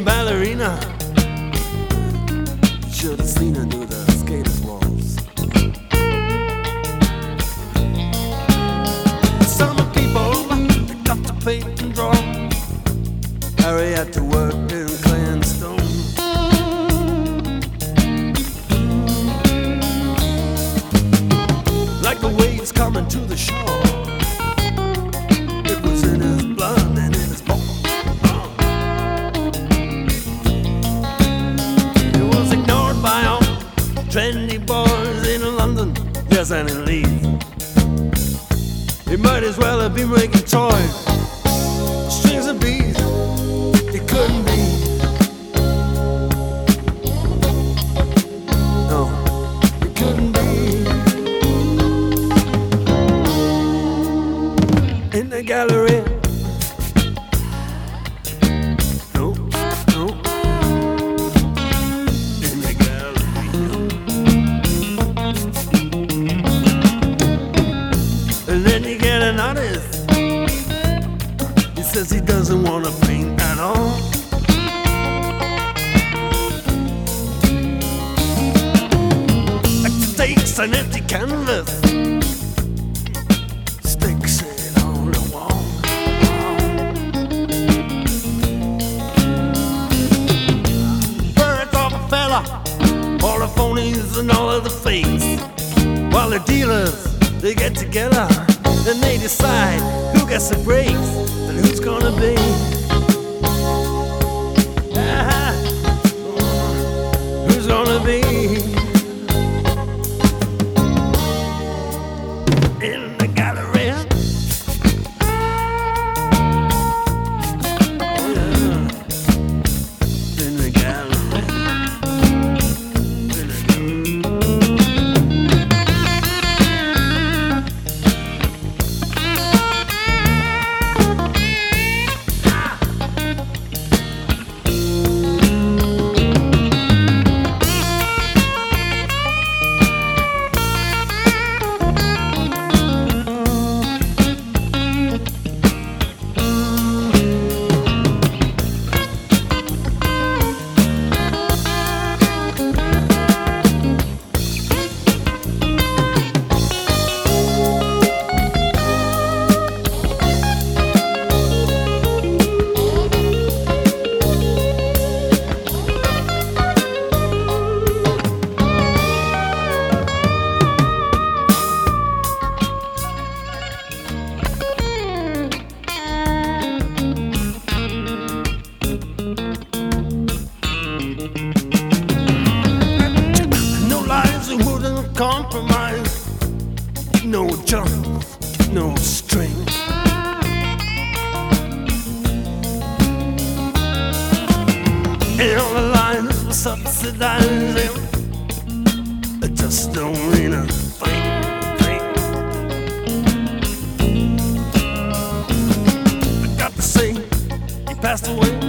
skating ballerina. Should have seen her do the skaters waltz. Some people they got to paint and draw. Harry had to work in clay and stone. Like the waves coming to the shore, it was in his blood and in his bones. He was ignored by all trendy boys in London, yes, and in Leeds. He might as well have been making toys, strings and beads. He couldn't be. No, he couldn't be. In the gallery. No, no. In the gallery. And then you get an artist. He says he doesn't want to paint at all. Takes an empty canvas, sticks it on the wall. Birds of a fella, all the phonies and all of the fakes. While the dealers, they get together and they decide who gets the breaks and who's gonna be. Who's gonna be in the gallery? Oh yeah, in the gallery. In the compromise, no jump, no string. And all the lines were subsidizing, it just don't mean a thing. I got to say, he passed away